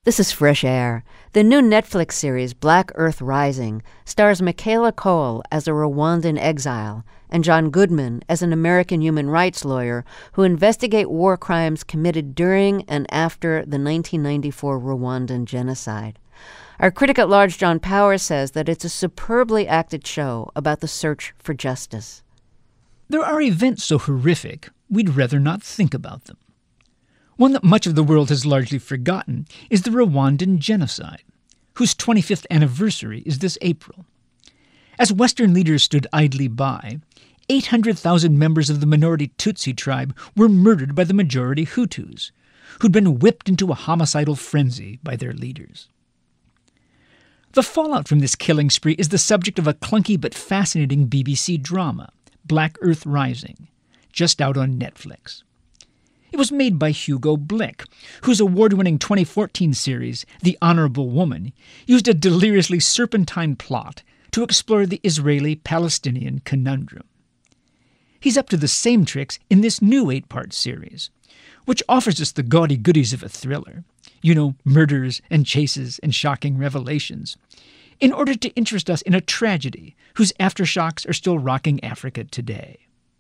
This is Fresh Air. The new Netflix series Black Earth Rising stars Michaela Coel as a Rwandan exile and John Goodman as an American human rights lawyer who investigate war crimes committed during and after the 1994 Rwandan genocide. Our critic at large, John Powers, says that it's a superbly acted show about the search for justice. There are events so horrific, we'd rather not think about them. One that much of the world has largely forgotten is the Rwandan genocide, whose 25th anniversary is this April. As Western leaders stood idly by, 800,000 members of the minority Tutsi tribe were murdered by the majority Hutus, who'd been whipped into a homicidal frenzy by their leaders. The fallout from this killing spree is the subject of a clunky but fascinating BBC drama, Black Earth Rising, just out on Netflix. It was made by Hugo Blick, whose award-winning 2014 series, The Honorable Woman, used a deliriously serpentine plot to explore the Israeli-Palestinian conundrum. He's up to the same tricks in this new 8-part series, which offers us the gaudy goodies of a thriller, murders and chases and shocking revelations, in order to interest us in a tragedy whose aftershocks are still rocking Africa today.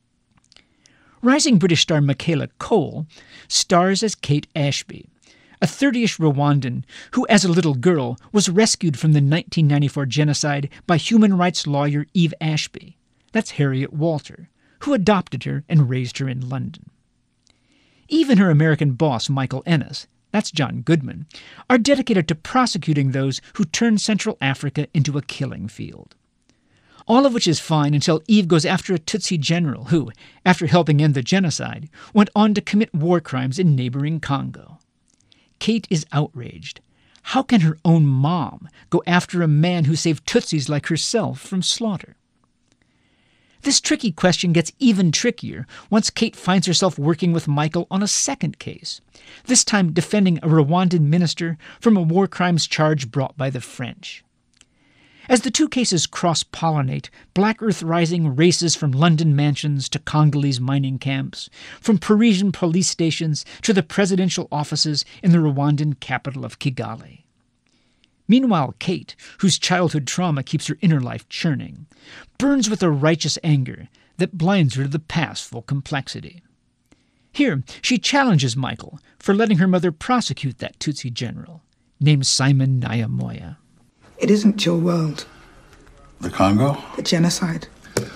Rising British star Michaela Coel stars as Kate Ashby, a 30-ish Rwandan who, as a little girl, was rescued from the 1994 genocide by human rights lawyer Eve Ashby. That's Harriet Walter, who adopted her and raised her in London. Eve and her American boss, Michael Ennis, that's John Goodman, are dedicated to prosecuting those who turn Central Africa into a killing field. All of which is fine until Eve goes after a Tutsi general who, after helping end the genocide, went on to commit war crimes in neighboring Congo. Kate is outraged. How can her own mom go after a man who saved Tutsis like herself from slaughter? This tricky question gets even trickier once Kate finds herself working with Michael on a second case, this time defending a Rwandan minister from a war crimes charge brought by the French. As the two cases cross-pollinate, Black Earth Rising races from London mansions to Congolese mining camps, from Parisian police stations to the presidential offices in the Rwandan capital of Kigali. Meanwhile, Kate, whose childhood trauma keeps her inner life churning, burns with a righteous anger that blinds her to the past's full complexity. Here, she challenges Michael for letting her mother prosecute that Tutsi general, named Simon Nyamoya. It isn't your world. The Congo? The genocide.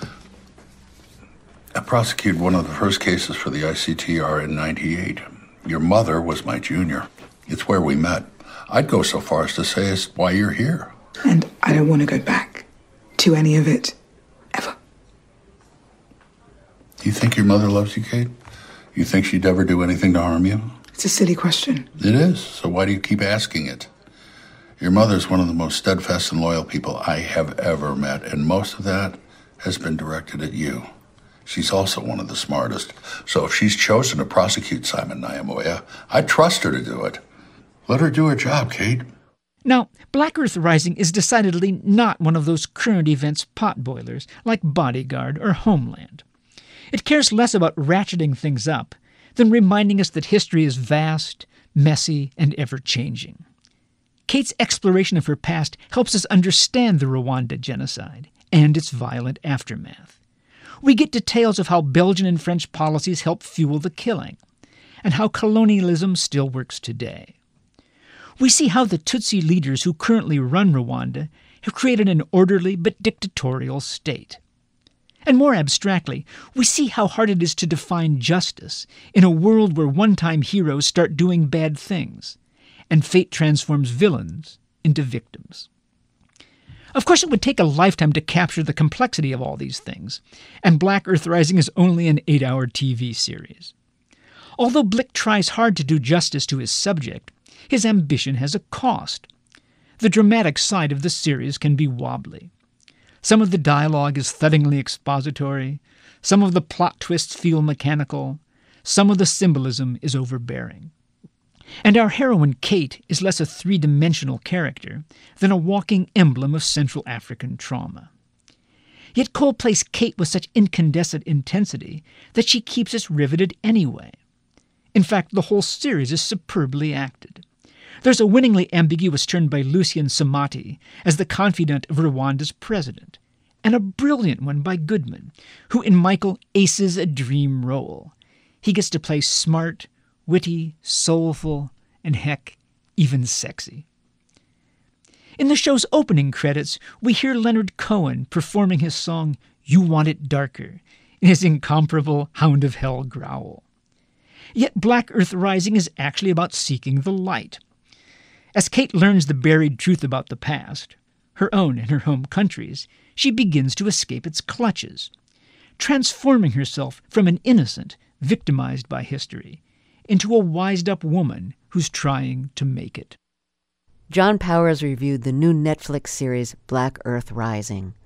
I prosecuted one of the first cases for the ICTR in '98. Your mother was my junior. It's where we met. I'd go so far as to say it's why you're here. And I don't want to go back to any of it, ever. You think your mother loves you, Kate? You think she'd ever do anything to harm you? It's a silly question. It is, so why do you keep asking it? Your mother's one of the most steadfast and loyal people I have ever met, and most of that has been directed at you. She's also one of the smartest, so if she's chosen to prosecute Simon Nyamoya, I trust her to do it. Let her do her job, Kate. Now, Black Earth Rising is decidedly not one of those current events potboilers like Bodyguard or Homeland. It cares less about ratcheting things up than reminding us that history is vast, messy, and ever-changing. Kate's exploration of her past helps us understand the Rwanda genocide and its violent aftermath. We get details of how Belgian and French policies helped fuel the killing, and how colonialism still works today. We see how the Tutsi leaders who currently run Rwanda have created an orderly but dictatorial state. And more abstractly, we see how hard it is to define justice in a world where one-time heroes start doing bad things, and fate transforms villains into victims. Of course, it would take a lifetime to capture the complexity of all these things, and Black Earth Rising is only an 8-hour TV series. Although Blick tries hard to do justice to his subject, his ambition has a cost. The dramatic side of the series can be wobbly. Some of the dialogue is thuddingly expository, some of the plot twists feel mechanical, some of the symbolism is overbearing. And our heroine, Kate, is less a three-dimensional character than a walking emblem of Central African trauma. Yet Cole plays Kate with such incandescent intensity that she keeps us riveted anyway. In fact, the whole series is superbly acted. There's a winningly ambiguous turn by Lucien Samati as the confidant of Rwanda's president, and a brilliant one by Goodman, who in Michael aces a dream role. He gets to play smart, witty, soulful, and heck, even sexy. In the show's opening credits, we hear Leonard Cohen performing his song You Want It Darker in his incomparable Hound of Hell growl. Yet Black Earth Rising is actually about seeking the light. As Kate learns the buried truth about the past, her own and her home countries, she begins to escape its clutches, transforming herself from an innocent, victimized by history, into a wised-up woman who's trying to make it. John Powers reviewed the new Netflix series Black Earth Rising.